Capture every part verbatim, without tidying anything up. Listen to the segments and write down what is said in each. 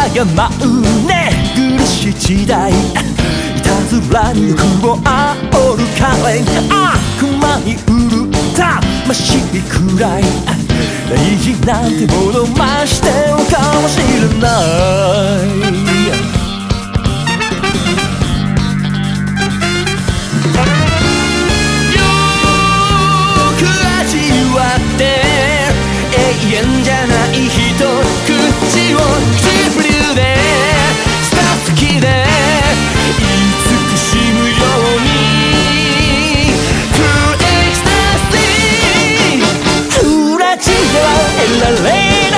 が舞うね苦しい時代、いたずらに欲を煽る彼、悪魔に売る魂くらい大事なんてもの増してるかもしれない。よく味わって永遠じゃないひと口をチブリューでスター好きで慈しむように得られない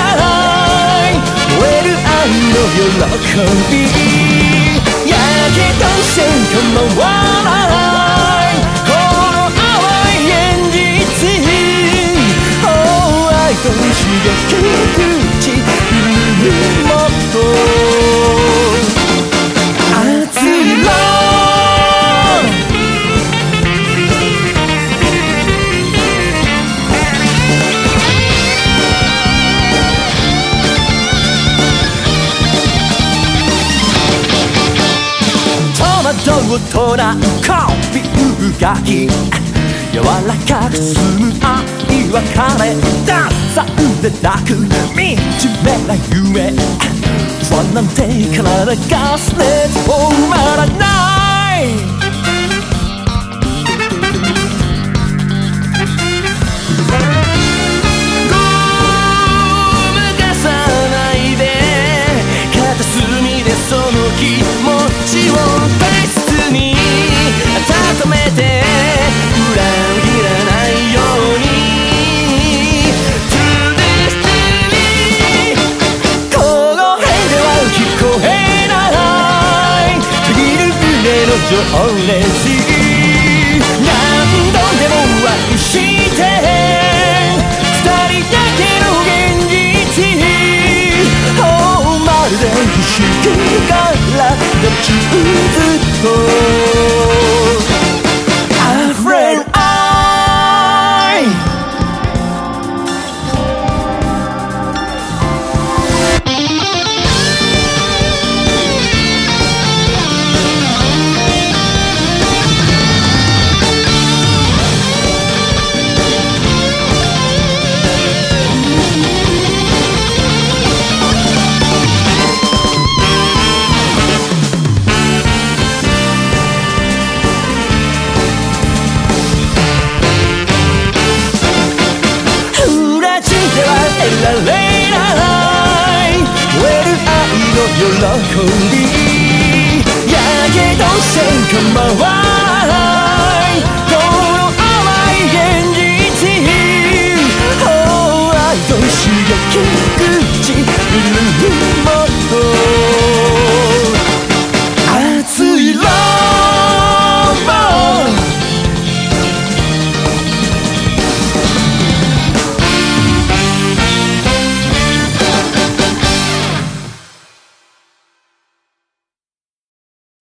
燃える愛の喜びやけどせん構わないこの淡い現実、oh、愛と刺激口にもっと熱いロ大人コピーがいい柔らかく澄む愛は彼ダンサーでなく惨めな夢不安なんて体がすれても埋まらないごまかさないで片隅でその気持ちを大切に温めて裏切らないように To Destiny この辺では聞こえない途切る胸の情熱何度でも愛して二人だけの現実 Oh まるで不思議から途中ずっと溢れる愛得られない燃える愛の喜びやけどせん構わない